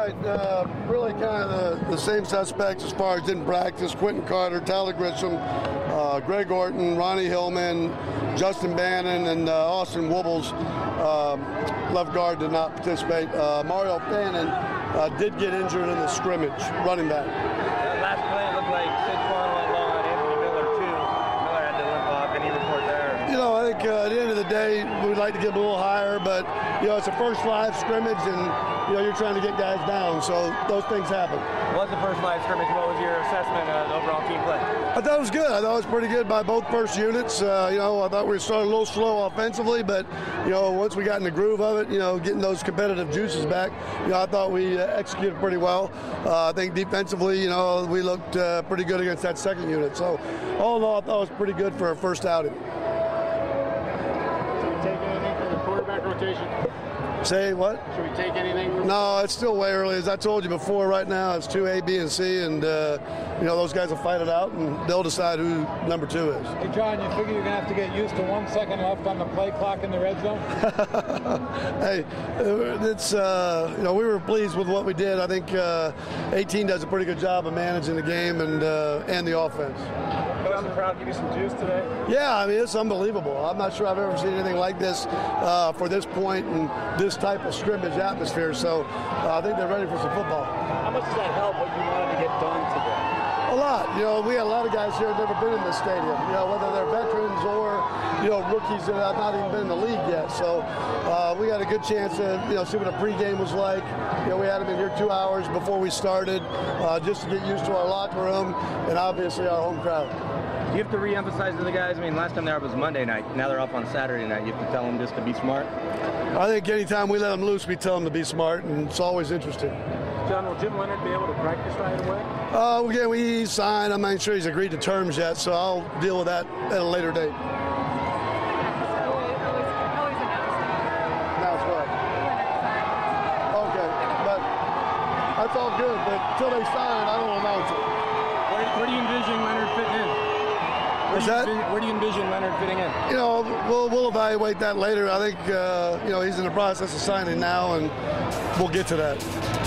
right. Really kind of the same suspects as far as didn't practice. Quentin Carter, Tyler Grisham, Greg Orton, Ronnie Hillman, Justin Bannon, and Austin Wobbles, left guard, did not participate. Mario Fannin did get injured in the scrimmage, running back. That last play looked like Saquon went long on Anthony Miller, too. Miller had to limp off. Any report there? I think at the end of the day, we'd like to get a little higher, but, it's a first live scrimmage, and, you're trying to get guys down, so those things happen. What was the first live scrimmage? What was your assessment of the overall team play? I thought it was good. I thought it was pretty good by both first units. I thought we started a little slow offensively, but, once we got in the groove of it, getting those competitive juices back, I thought we executed pretty well. I think defensively, we looked pretty good against that second unit. So, all in all, I thought it was pretty good for our first outing. Should we take anything from the quarterback rotation? Say what? Should we take anything? No, it's still way early. As I told you before, right now it's 2A, B, and C, and those guys will fight it out, and they'll decide who number 2 is. Hey, John, you figure you're going to have to get used to 1 second left on the play clock in the red zone? Hey, it's we were pleased with what we did. I think 18 does a pretty good job of managing the game and the offense. Does the crowd give you some juice today? Yeah, it's unbelievable. I'm not sure I've ever seen anything like this for this point and this type of scrimmage atmosphere. So I think they're ready for some football. How much does that help what you wanted to get done today? A lot. We had a lot of guys here who have never been in this stadium, whether they're veterans or, rookies that have not even been in the league yet. So we had a good chance to, see what a pregame was like. We had them in here 2 hours before we started just to get used to our locker room and obviously our home crowd. You have to re-emphasize to the guys. Last time there was Monday night. Now they're up on Saturday night. You have to tell them just to be smart. I think anytime we let them loose, we tell them to be smart, and it's always interesting. John, will Jim Leonard be able to practice right away? We signed. I'm not sure he's agreed to terms yet, so I'll deal with that at a later date. Announce what? Okay, but that's all good. But until they sign, I don't announce it. Where do you envision Leonard fitting in? Where do you envision Leonard fitting in? We'll evaluate that later. I think he's in the process of signing now, and we'll get to that.